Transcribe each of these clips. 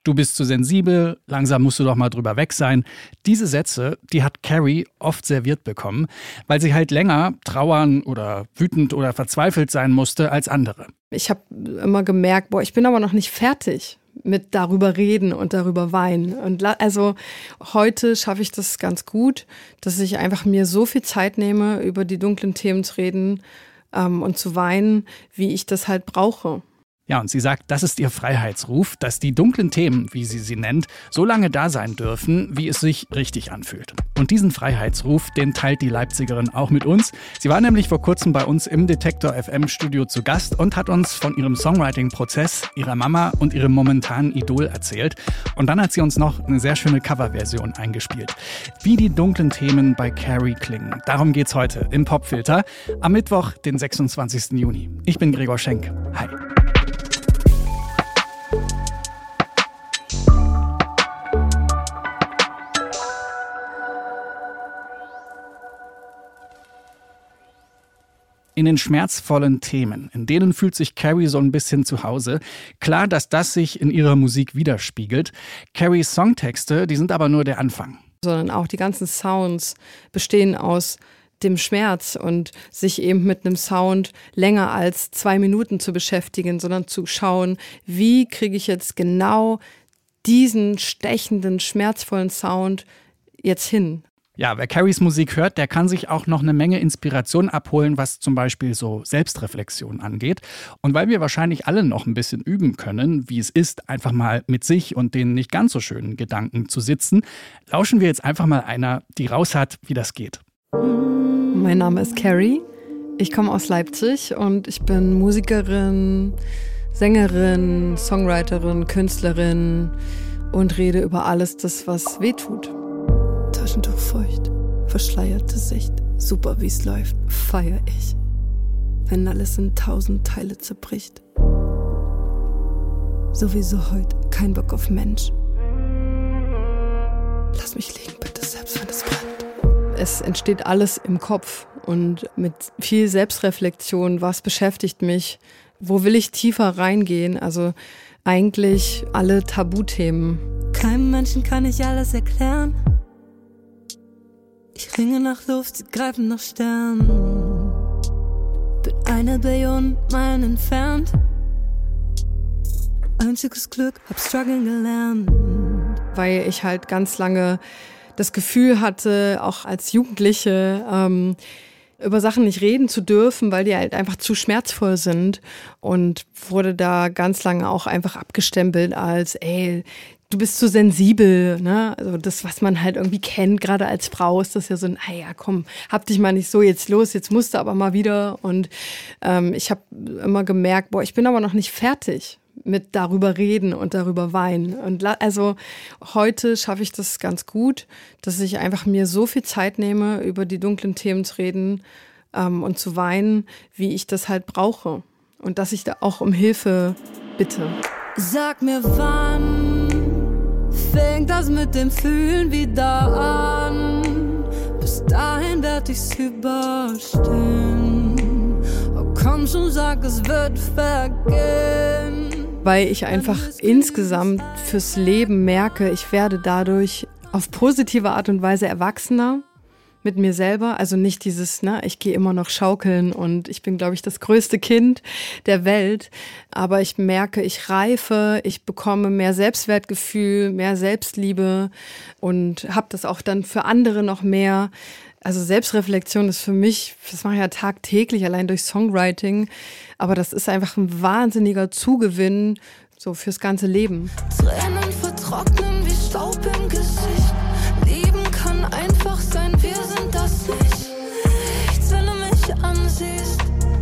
Du bist zu sensibel, langsam musst du doch mal drüber weg sein. Diese Sätze, die hat Carrie oft serviert bekommen, weil sie halt länger trauern oder wütend oder verzweifelt sein musste als andere. Ich habe immer gemerkt, ich bin aber noch nicht fertig mit darüber reden und darüber weinen. Und also heute schaffe ich das ganz gut, dass ich einfach mir so viel Zeit nehme, über die dunklen Themen zu reden und zu weinen, wie ich das halt brauche. Ja, und sie sagt, das ist ihr Freiheitsruf, dass die dunklen Themen, wie sie nennt, so lange da sein dürfen, wie es sich richtig anfühlt. Und diesen Freiheitsruf, den teilt die Leipzigerin auch mit uns. Sie war nämlich vor kurzem bei uns im Detektor FM Studio zu Gast und hat uns von ihrem Songwriting-Prozess, ihrer Mama und ihrem momentanen Idol erzählt. Und dann hat sie uns noch eine sehr schöne Coverversion eingespielt. Wie die dunklen Themen bei Carrie klingen. Darum geht's heute im Popfilter am Mittwoch, den 26. Juni. Ich bin Gregor Schenk. Hi. In den schmerzvollen Themen, in denen fühlt sich Carrie so ein bisschen zu Hause. Klar, dass das sich in ihrer Musik widerspiegelt. Carries Songtexte, die sind aber nur der Anfang. Sondern auch die ganzen Sounds bestehen aus dem Schmerz und sich eben mit einem Sound länger als 2 Minuten zu beschäftigen, sondern zu schauen, wie kriege ich jetzt genau diesen stechenden, schmerzvollen Sound jetzt hin. Ja, wer Carries Musik hört, der kann sich auch noch eine Menge Inspiration abholen, was zum Beispiel so Selbstreflexion angeht. Und weil wir wahrscheinlich alle noch ein bisschen üben können, wie es ist, einfach mal mit sich und den nicht ganz so schönen Gedanken zu sitzen, lauschen wir jetzt einfach mal einer, die raus hat, wie das geht. Mein Name ist Carrie, ich komme aus Leipzig und ich bin Musikerin, Sängerin, Songwriterin, Künstlerin und rede über alles das, was wehtut. Taschentuch feucht, verschleierte Sicht, super wie's läuft, feier ich. Wenn alles in 1000 Teile zerbricht. Sowieso heute kein Bock auf Mensch. Lass mich liegen, bitte, selbst wenn es brennt. Es entsteht alles im Kopf und mit viel Selbstreflexion, was beschäftigt mich, wo will ich tiefer reingehen, also eigentlich alle Tabuthemen. Keinem Menschen kann ich alles erklären. Ich ringe nach Luft, sie greifen nach Sternen. Bin 1 Billion Meilen entfernt. Einziges Glück, hab Struggeln gelernt. Weil ich halt ganz lange das Gefühl hatte, auch als Jugendliche, über Sachen nicht reden zu dürfen, weil die halt einfach zu schmerzvoll sind. Und wurde da ganz lange auch einfach abgestempelt als, du bist zu sensibel, ne? Also das, was man halt irgendwie kennt, gerade als Frau, ist das ja so ein, ja komm, hab dich mal nicht so, jetzt los, jetzt musst du aber mal wieder. Und ich habe immer gemerkt, ich bin aber noch nicht fertig mit darüber reden und darüber weinen. Und also heute schaffe ich das ganz gut, dass ich einfach mir so viel Zeit nehme, über die dunklen Themen zu reden und zu weinen, wie ich das halt brauche. Und dass ich da auch um Hilfe bitte. Sag mir, wann fängt das mit dem Fühlen wieder an? Bis dahin werd ich's überstehen. Oh komm schon, sag, es wird vergehen. Weil ich einfach insgesamt fürs Leben merke, ich werde dadurch auf positive Art und Weise erwachsener mit mir selber. Also nicht dieses, ich gehe immer noch schaukeln und ich bin, glaube ich, das größte Kind der Welt. Aber ich merke, ich reife, ich bekomme mehr Selbstwertgefühl, mehr Selbstliebe und habe das auch dann für andere noch mehr. Also Selbstreflexion ist für mich, das mache ich ja tagtäglich, allein durch Songwriting. Aber das ist einfach ein wahnsinniger Zugewinn so fürs ganze Leben. Tränen vertrocknen wie Staub im Gesicht. Lieben kann einfach sein, wir sind das nicht. Nichts, wenn du mich ansiehst.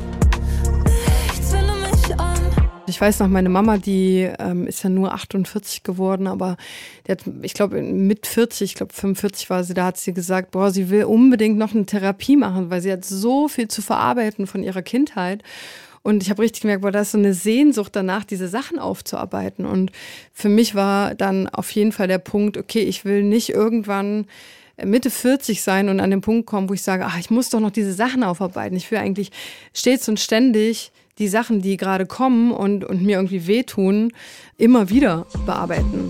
Nichts, wenn du mich an. Ich weiß noch, meine Mama, die ist ja nur 48 geworden, aber die hat, ich glaube mit 40, ich glaube 45 war sie, da hat sie gesagt, sie will unbedingt noch eine Therapie machen, weil sie hat so viel zu verarbeiten von ihrer Kindheit. Und ich habe richtig gemerkt, da ist so eine Sehnsucht danach, diese Sachen aufzuarbeiten. Und für mich war dann auf jeden Fall der Punkt, okay, ich will nicht irgendwann Mitte 40 sein und an den Punkt kommen, wo ich sage, ich muss doch noch diese Sachen aufarbeiten. Ich will eigentlich stets und ständig die Sachen, die gerade kommen und mir irgendwie wehtun, immer wieder bearbeiten.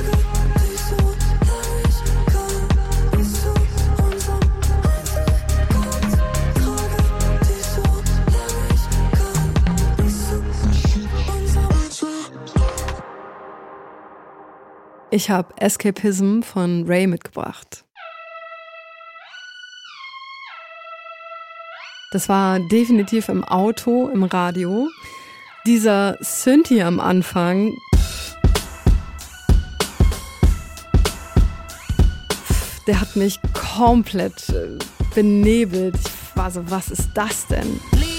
Ich habe Escapism von Ray mitgebracht. Das war definitiv im Auto, im Radio. Dieser Synth hier am Anfang, der hat mich komplett benebelt. Ich war so, was ist das denn?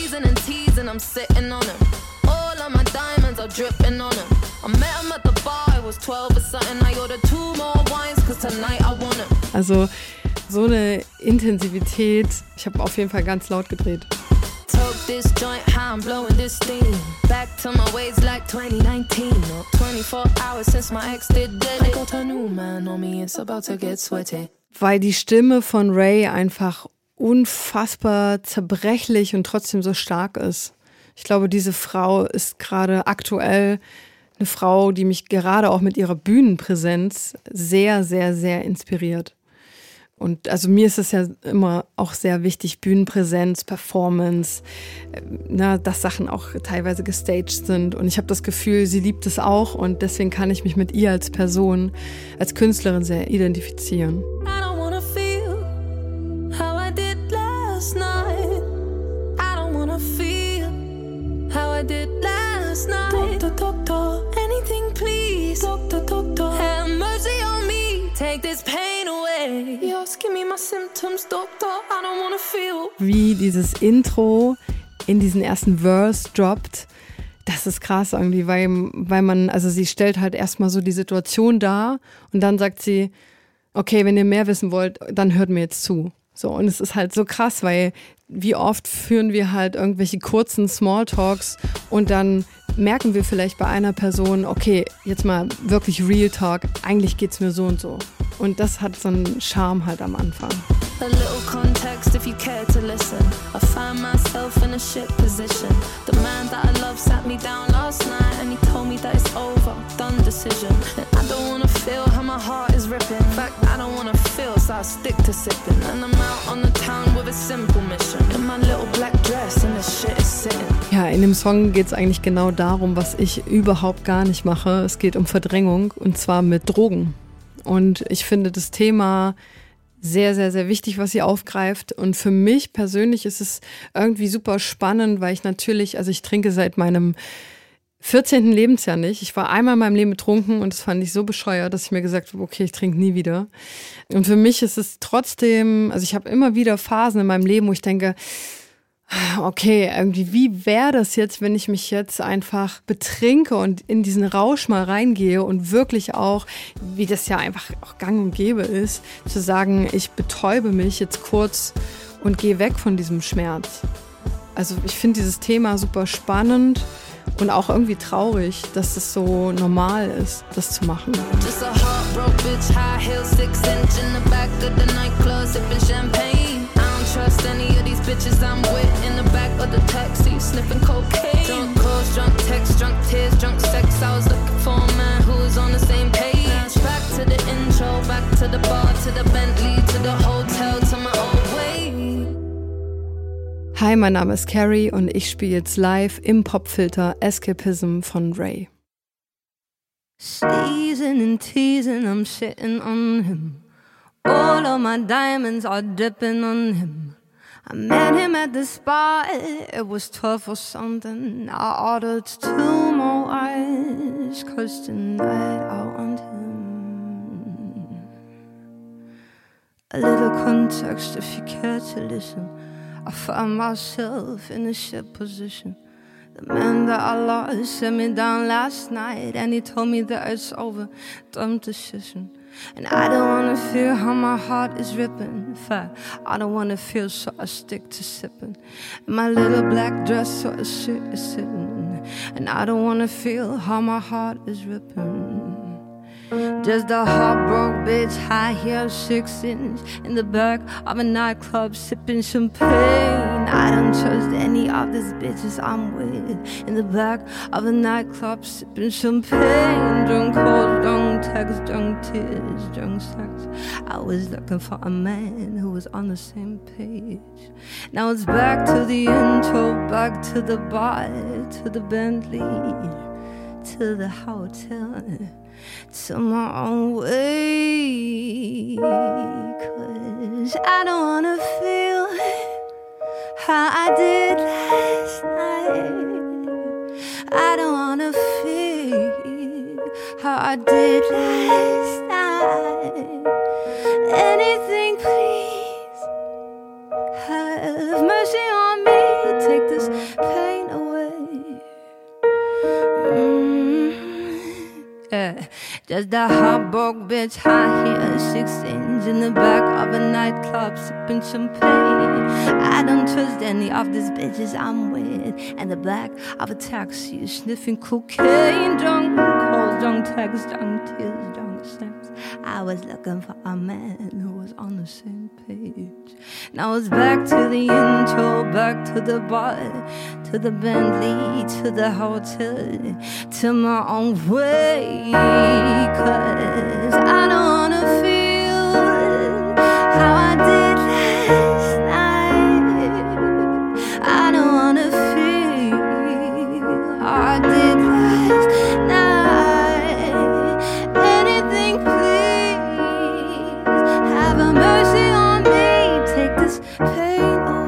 Also so eine Intensität. Ich habe auf jeden Fall ganz laut gedreht. Weil die Stimme von Ray einfach unfassbar zerbrechlich und trotzdem so stark ist. Ich glaube, diese Frau ist gerade aktuell eine Frau, die mich gerade auch mit ihrer Bühnenpräsenz sehr, sehr, sehr inspiriert. Und also mir ist es ja immer auch sehr wichtig, Bühnenpräsenz, Performance, dass Sachen auch teilweise gestaged sind. Und ich habe das Gefühl, sie liebt es auch und deswegen kann ich mich mit ihr als Person, als Künstlerin sehr identifizieren. Wie dieses Intro in diesen ersten Verse droppt, das ist krass irgendwie, weil man, also sie stellt halt erstmal so die Situation dar und dann sagt sie, okay, wenn ihr mehr wissen wollt, dann hört mir jetzt zu. So, und es ist halt so krass, weil wie oft führen wir halt irgendwelche kurzen Smalltalks und dann merken wir vielleicht bei einer Person, okay, jetzt mal wirklich Real Talk, eigentlich geht's mir so und so. Und das hat so einen Charme halt am Anfang. A little context if you care to listen. I find myself in a shit position. The man that I love sat me down last night and he told me that it's over, done decision. And I don't wanna feel how my heart is ripping. In fact, I don't wanna feel, so I stick to sipping. And I'm out on the town with a simple mission. In my little black dress and the shit is sitting. Ja, in dem Song geht's eigentlich genau darum, was ich überhaupt gar nicht mache. Es geht um Verdrängung und zwar mit Drogen. Und ich finde das Thema sehr, sehr, sehr wichtig, was sie aufgreift. Und für mich persönlich ist es irgendwie super spannend, weil ich natürlich, also ich trinke seit meinem 14. Lebensjahr nicht. Ich war einmal in meinem Leben betrunken und das fand ich so bescheuert, dass ich mir gesagt habe, okay, ich trinke nie wieder. Und für mich ist es trotzdem, also ich habe immer wieder Phasen in meinem Leben, wo ich denke, okay, irgendwie, wie wäre das jetzt, wenn ich mich jetzt einfach betrinke und in diesen Rausch mal reingehe und wirklich auch, wie das ja einfach auch gang und gäbe ist, zu sagen, ich betäube mich jetzt kurz und gehe weg von diesem Schmerz. Also ich finde dieses Thema super spannend und auch irgendwie traurig, dass es so normal ist, das zu machen. Just a heartbroken bitch, high heels, 6 inch in the back of the nightclub, sipping champagne. I don't trust any of these bitches I'm with in the back of the taxi, sniffing cocaine. Drunk calls, drunk texts, drunk tears, drunk sex. I was looking for a man who was on the same page. Back to the intro, back to the bar, to the Bentley, to the hotel, to my old way. Hi, mein Name ist Carrie und ich spiele jetzt live im Popfilter Escapism von Ray. Teasing and teasing, I'm sitting on him. All of my diamonds are dripping on him. I met him at the spot, it was 12 or something. I ordered 2 more ice, 'cause tonight I want him. A little context if you care to listen. I found myself in a shit position. The man that I lost set me down last night and he told me that it's over, dumb decision. And I don't wanna feel how my heart is ripping. In fact, I don't wanna feel, so I stick to sipping. In my little black dress, so a shit is sitting. And I don't wanna feel how my heart is ripping. Just a heartbroken bitch, high heels, 6 inch in the back of a nightclub, sipping champagne. I don't trust any of these bitches I'm with. In the back of a nightclub, sipping champagne, drunk calls, drunk texts, drunk tears, drunk sex. I was looking for a man who was on the same page. Now it's back to the intro, back to the bar, to the Bentley, to the hotel, to my own way. 'Cause I don't wanna feel how I did last night. I don't wanna feel how I did last night. Anything, please, have mercy on me, take this pain away. Just a hot broke bitch, high heels, 6 in the back of a nightclub, sipping champagne. I don't trust any of these bitches I'm with. In the back of a taxi, sniffing cocaine, drunk calls, drunk texts, drunk tears, drunk sex. I was looking for a man who was on the same page. Now it's back to the intro, back to the bar, to the Bentley, to the hotel, to my own way. 'Cause I don't wanna feel how I did last night. I don't wanna feel how I did last night. Anything, please, have a mercy on me, take this pain away.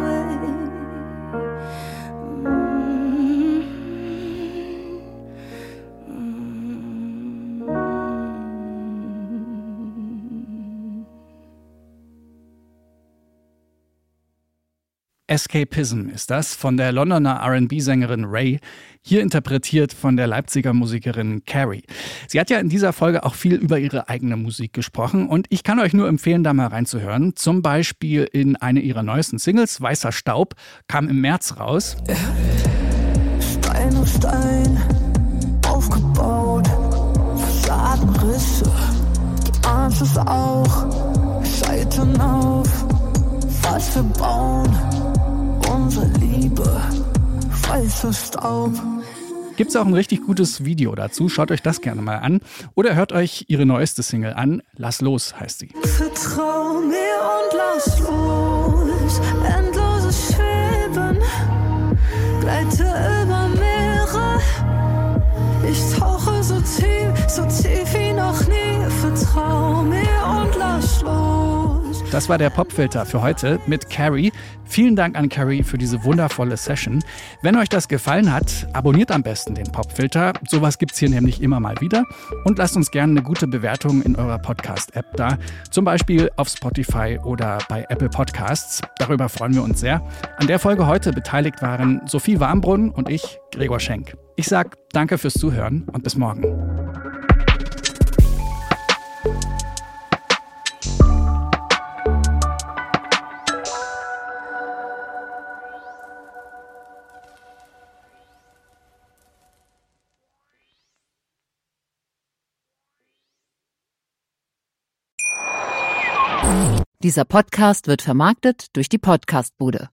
Escapism ist das von der Londoner R&B-Sängerin Ray, hier interpretiert von der Leipziger Musikerin Carrie. Sie hat ja in dieser Folge auch viel über ihre eigene Musik gesprochen und ich kann euch nur empfehlen, da mal reinzuhören. Zum Beispiel in eine ihrer neuesten Singles, Weißer Staub, kam im März raus. Stein auf Stein aufgebaut, Fassadenrisse, die Angst ist auch, Scheitern auf, was wir bauen. Unsere Liebe, weißer Staub. Gibt's auch ein richtig gutes Video dazu, schaut euch das gerne mal an. Oder hört euch ihre neueste Single an, Lass los heißt sie. Vertrau mir und lass los, endloses Schweben, gleite über Meere. Ich tauche so tief wie noch nie. Vertrau mir und lass los. Das war der Popfilter für heute mit Carrie. Vielen Dank an Carrie für diese wundervolle Session. Wenn euch das gefallen hat, abonniert am besten den Popfilter. Sowas gibt's hier nämlich immer mal wieder. Und lasst uns gerne eine gute Bewertung in eurer Podcast-App da. Zum Beispiel auf Spotify oder bei Apple Podcasts. Darüber freuen wir uns sehr. An der Folge heute beteiligt waren Sophie Warmbrunn und ich, Gregor Schenk. Ich sag danke fürs Zuhören und bis morgen. Dieser Podcast wird vermarktet durch die Podcast-Bude.